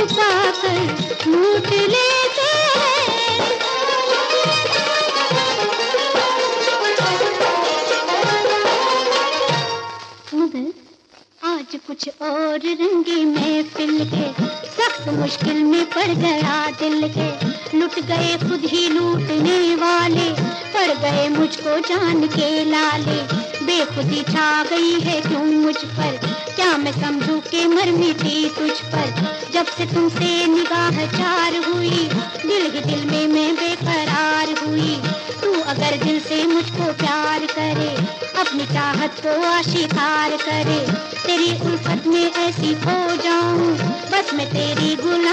पाकर लूट लेते हैं। मगर आज कुछ और रंगी महफिल के, सख्त मुश्किल में पड़ गया दिल के। लुट गए खुद ही लूटने वाले, पड़ गए मुझको जान के लाले। बेखुदी छा गई है क्यों मुझ पर, क्या मैं समझूं के मर मिटी तुझ पर। जब से तुमसे निगाह चार हुई, दिल ही दिल में मैं बेकरार हुई। तू अगर दिल से मुझको प्यार करे, अपनी चाहत को आशिकार करे, तेरी उल्फत में ऐसी खो जाऊं, बस मैं तेरी गुलाम